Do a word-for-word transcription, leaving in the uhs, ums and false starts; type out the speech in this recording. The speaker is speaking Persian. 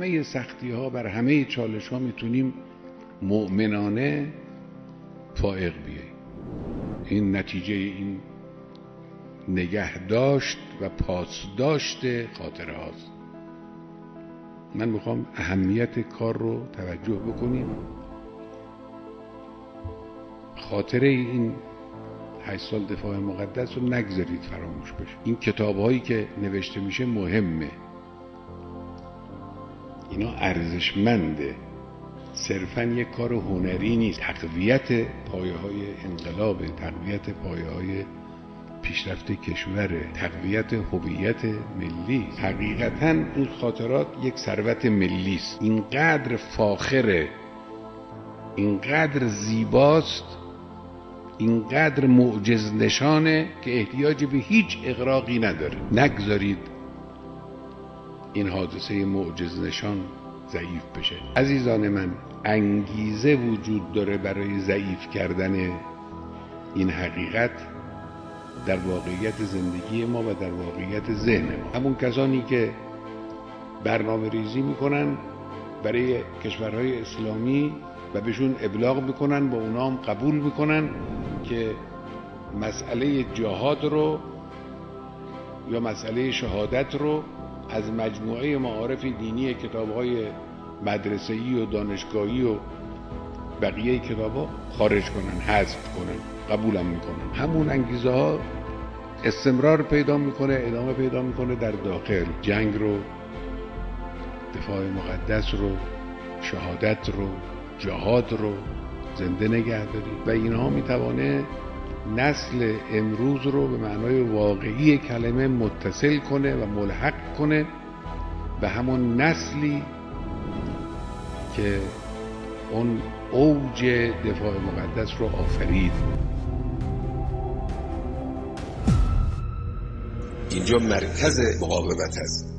همه سختی ها، بر همه چالش ها میتونیم مؤمنانه فائق بیاییم. این نتیجه این نگهداشت و پاسداشت خاطره هاست. من میخوام اهمیت کار رو توجه بکنیم. خاطره این هشت سال دفاع مقدس رو نگذارید فراموش بشه. این کتاب هایی که نوشته میشه مهمه، اینا ارزشمنده، صرفاً یک کار هنری نیست. تقویت پایه های انقلاب، تقویت پایه های پیشرفت کشور، تقویت هویت ملی. حقیقتاً این خاطرات یک ثروت ملی است. اینقدر فاخره، اینقدر زیباست، اینقدر معجز نشانه که احتیاج به هیچ اغراقی نداره. نگذارید این حادثه معجز نشان ضعیف بشه. عزیزان من، انگیزه وجود داره برای ضعیف کردن این حقیقت در واقعیت زندگی ما و در واقعیت ذهن ما. همون کسانی که برنامه ریزی میکنن برای کشورهای اسلامی و بهشون ابلاغ میکنن، با اونا هم قبول میکنن که مسئله جهاد رو یا مسئله شهادت رو از مجموعه معارف دینی کتاب‌های مدرسه‌ای و دانشگاهی و بقیه کتاب‌ها خارج کنن، حذف کنن، قبولم میکنن. همون انگیزه ها استمرار پیدا میکنه، ادامه پیدا میکنه در داخل. جنگ رو، دفاع مقدس رو، شهادت رو، جهاد رو زنده نگه داری و اینها میتوانه نسل امروز رو به معنای واقعی کلمه متصل کنه و ملحق کنه به همون نسلی که اون اوج دفاع مقدس رو آفرید. اینجا مرکز مقاومت است.